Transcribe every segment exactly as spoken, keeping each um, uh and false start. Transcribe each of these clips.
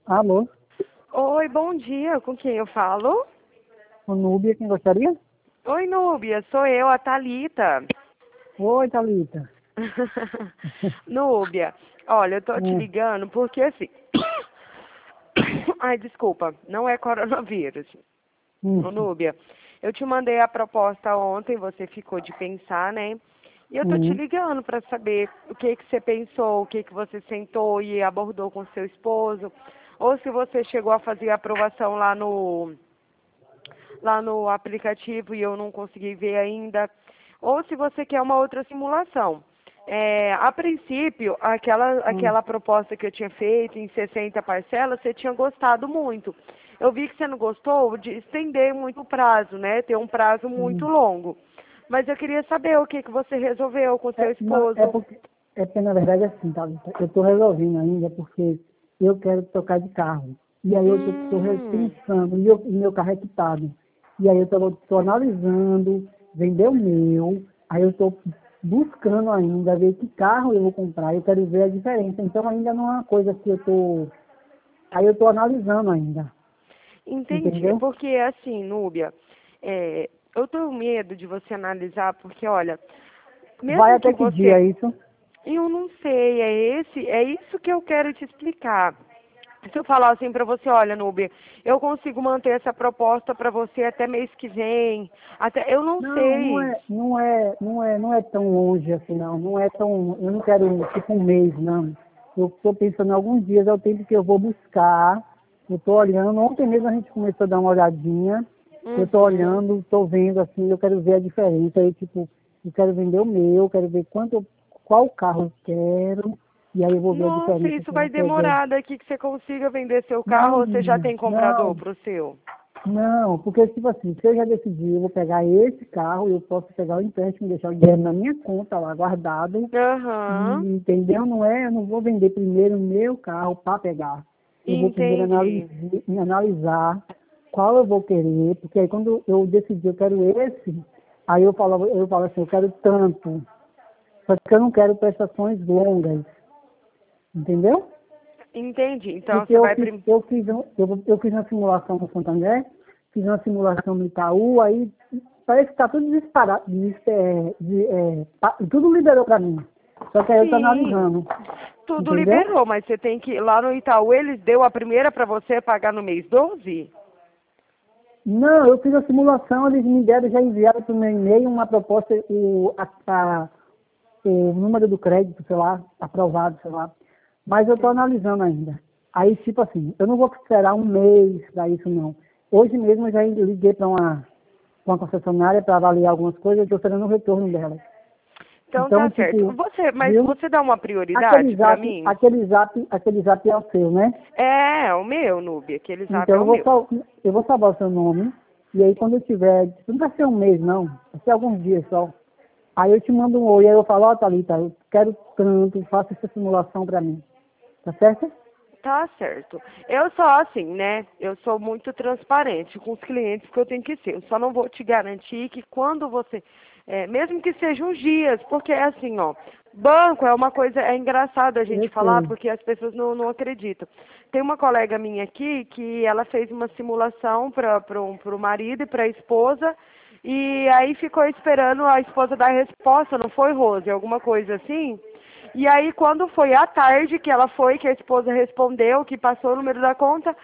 Alô, Oi, bom dia. Com quem eu falo? o Núbia, quem gostaria? Oi, Núbia. Sou eu, a Thalita. Oi, Thalita. Núbia, olha, eu tô te Hum, ligando porque assim. Ai, desculpa, não é coronavírus. Ô, hum, Núbia, eu te mandei a proposta ontem, você ficou de pensar, né? E eu tô te hum. ligando para saber o que que você pensou, o que que você sentou e abordou com seu esposo, ou se você chegou a fazer a aprovação lá no lá no aplicativo e eu não consegui ver ainda, ou se você quer uma outra simulação. É, a princípio, aquela, hum. aquela proposta que eu tinha feito em sessenta parcelas, você tinha gostado muito. Eu vi que você não gostou de estender muito o prazo, né? Ter um prazo muito Hum. longo. Mas eu queria saber o que, que você resolveu com seu É, não, é esposo. porque, é porque, na verdade, é assim, Thalita, eu estou resolvendo ainda porque eu quero trocar de carro. E aí eu estou Hum, repensando, e eu- o meu carro é quitado. E aí eu estou analisando, vender o meu, aí eu estou buscando ainda ver que carro eu vou comprar, eu quero ver a diferença. Então ainda não é uma coisa que eu estou. Aí eu estou analisando ainda, entendi. É entendeu? porque, assim, Núbia, é, eu tenho medo de você analisar, porque, olha, Vai mesmo que até que dia você. isso? Eu não sei, é esse, é isso que eu quero te explicar. Se eu falar assim pra você, olha, Núbia, eu consigo manter essa proposta pra você até mês que vem, até, eu não Não, não sei. é, não é, não é, não é tão longe assim, não. Não é tão, eu não quero tipo um mês, não. Eu estou pensando em alguns dias, é o tempo que eu vou buscar. Eu estou olhando, ontem mesmo a gente começou a dar uma olhadinha. Eu estou Uhum. olhando, estou vendo assim, eu quero ver a diferença. Aí, tipo, eu quero vender o meu, quero ver quanto, eu- qual carro eu quero, e aí eu vou ver a Nossa, diferença isso que eu vou vai pegar. demorar daqui que você consiga vender seu carro Não, ou você já menina, tem comprador não. pro seu? Não, porque tipo assim, se eu já decidi, eu vou pegar esse carro, eu posso pegar o empréstimo, deixar o dinheiro na minha conta lá guardado, e, Aham, entendeu? Não é, eu não vou vender primeiro o meu carro para pegar. Eu vou primeiro entendi. analisar, analisar qual eu vou querer, porque aí quando eu decidir eu quero esse, aí eu falo, eu falo assim, eu quero tanto, só que eu não quero prestações longas, entendeu? Entendi. Então Porque você eu vai fiz, prim... eu fiz, um- eu, eu fiz uma simulação no Santander, fiz uma simulação no Itaú, aí parece que está tudo disparado, dis- é, de- é, pa- tudo liberou para mim. Só que aí eu estou Sim, analisando, tudo entendeu? liberou, mas você tem que ir lá no Itaú, eles deu a primeira pra você pagar no mês doze? Não, eu fiz a simulação, eles me deram, já enviaram para o meu e-mail uma proposta, o, a, a- o número do crédito, sei lá, aprovado, sei lá. Mas eu estou analisando ainda. Aí, tipo assim, eu não vou esperar um mês para isso, não. Hoje mesmo eu já liguei para uma com a concessionária para avaliar algumas coisas, eu estou esperando o retorno dela. Então Então, tá certo. tipo, Você, mas viu? você dá uma Aquele prioridade pra zap, mim? aquele zap, aquele zap é o seu, né? É, o meu, Nubia, aquele zap Então é eu o vou, meu. sal- eu vou salvar o seu nome, e aí quando eu tiver, não vai ser um mês não, vai ser alguns dias só. Aí eu te mando um oi, aí eu falo, ó, Thalita, eu quero tanto, faça essa simulação para mim. Tá certo? Tá certo. Eu sou assim, né? Eu sou muito transparente com os clientes que eu tenho que ser. Eu só não vou te garantir que quando você, é, mesmo que sejam uns dias, porque é assim, ó, banco é uma coisa, é engraçado a gente Eu falar sei. porque as pessoas não, não acreditam. Tem uma colega minha aqui que ela fez uma simulação para o marido e para a esposa e aí ficou esperando a esposa dar a resposta, não foi, Rose? Alguma coisa assim? E aí, quando foi à tarde que ela foi, que a esposa respondeu, que passou o número da conta,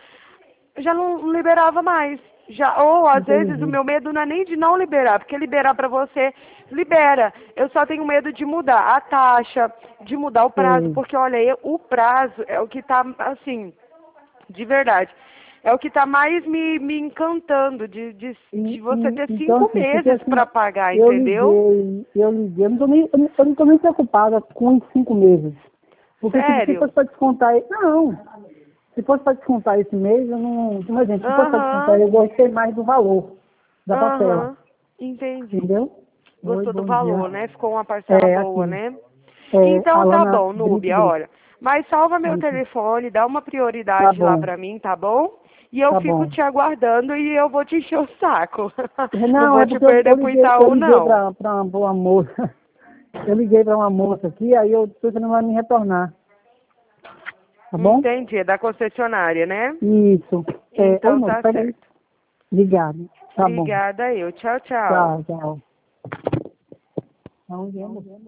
já não liberava mais. Já, ou às vezes o Entendi. meu medo não é nem de não liberar, porque liberar para você, libera. Eu só tenho medo de mudar a taxa, de mudar o prazo, Sei. porque olha, eu- o prazo é o que tá assim, de verdade. É o que está mais me, me encantando, de, de, E, de você e, ter então, cinco assim, porque meses assim, para pagar, eu entendeu? liguei, eu liguei, eu não tô nem, eu não eu não tô nem preocupada com os cinco meses. Porque tipo, se Sério? fosse para descontar, não, se fosse para descontar esse mês, eu não, por exemplo, se fosse para descontar, Aham. eu gostei mais do valor da parcela, Aham, entendi. entendeu? Oi, Gostou do bom dia. valor, né? Ficou uma parcela É, boa, aqui, né? é, Então tá Alana bom, Brito Núbia, Brito. olha. Mas salva meu Isso, telefone, dá uma tá prioridade lá bom, pra mim, tá bom? E eu tá fico bom. te aguardando e eu vou te encher o saco. Não Não, vou é te porque eu, eu perder pro liguei, eu Itaú, liguei não. para uma boa moça, eu liguei para uma moça aqui, aí eu tô esperando ela me retornar. Tá bom? Entendi, é da concessionária, né? Isso. É, Então ô, moço, tá peraí. certo. Obrigado. Tá bom. Obrigada eu. Tchau, tchau. Tchau, tchau. Aonde é, moço?